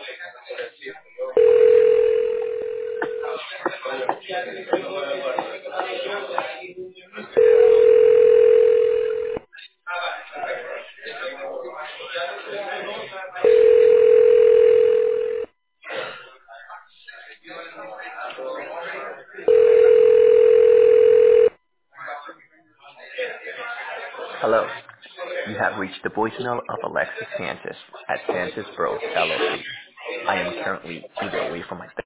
Hello. You have reached the voicemail of Alexis Sanchez at Sanchez Bros LLC. I am currently either away from my